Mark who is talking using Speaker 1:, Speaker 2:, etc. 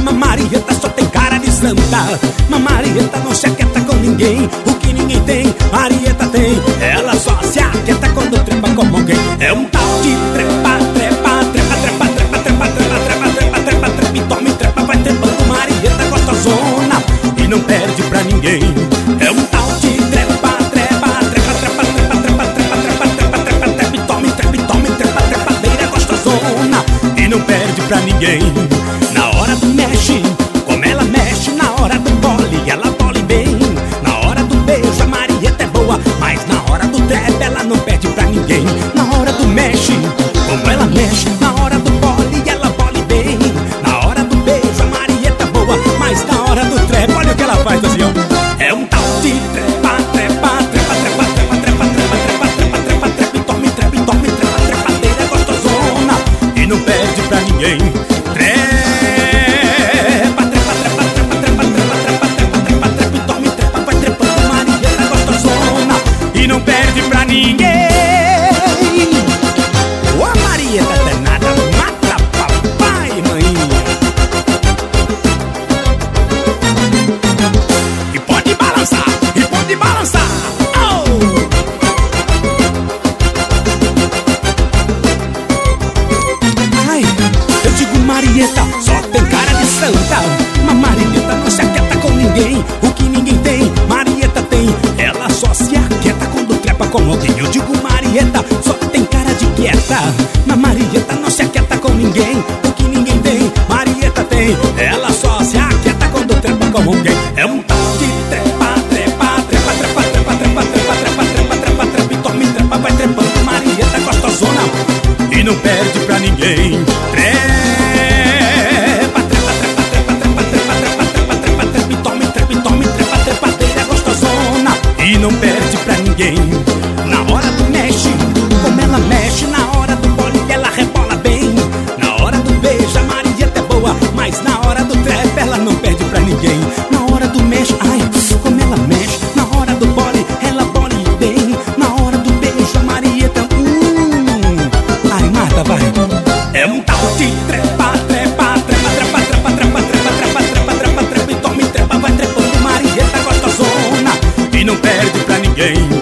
Speaker 1: Marieta só tem cara de santa. Marieta não se aquieta com ninguém. O que ninguém tem, Marieta tem. Ela só se aquieta quando trepa como alguém. É um tal de trepa, trepa, trepa, trepa, trepa, trepa, trepa, trepa, trepa, trepa, trepa, e tome trepa, vai trepando. Marieta gostosona e não perde pra ninguém. É um tal de trepa, trepa, trepa, trepa, trepa, trepa, trepa, trepa, trepa, trepa, trepa, e tome trepa, trepadeira gostosona e não perde pra ninguém. Na hora do mexe, como ela mexe. Na hora do bole, ela bole bem. Na hora do beijo, a Marieta é boa, mas na hora do trap ela não perde pra ninguém. Na hora do mexe, como ela mexe. Na hora do bole, ela bole bem. Na hora do beijo, a Marieta é boa, mas na hora do trap, olha o que ela faz assim, ó. É um tal de trepa, trepa, trepa, trepa, trepa, trepa, trepa, trepa, trepa, trepa, trepa, e tome trepa, trepadeira gostosona e não perde pra ninguém. Não perde pra ninguém. Ô, a Marieta danada, mata papai e maninha. E pode balançar, e pode balançar. Oh! Ai, eu digo Marieta, só tem cara de santa. Mas Marieta não se aquieta com ninguém. O que ninguém tem, Marieta tem. Ela só se aquieta quando trepa com alguém. Eu digo Marieta, só tem cara de quieta. Mas Marieta não se aquieta com ninguém. O que ninguém tem, Marieta tem. Ela só se aquieta quando trepa com alguém. É um tal de trepa, trepa, trepa, trepa, trepa, trepa, trepa, trepa, trepa, trepa, trepa, e tome trepa, vai trepando. Marieta gostosona e não perde pra ninguém. Trepa, trepa, trepa, trepa, trepa, trepa, trepa, trepa, trepa, trepa, e tome trepa, trepadeira gostosona e não perde pra ninguém. Na hora do mexe, como ela mexe. Na hora do bole, ela rebola bem. Na hora do beijo, a Marieta é boa, mas na hora do trap ela não perde pra ninguém. Na hora do mexe, ai, como ela mexe. Na hora do bole, ela bole bem. Na hora do beijo, a Marieta, ai, mata, vai. É um tal de trepa, trepa, trepa, trepa, trepa, trepa, trepa, trepa, trepa, trepa, trepa, e tome trepa, vai trepando. Marieta gostosona e não perde pra ninguém.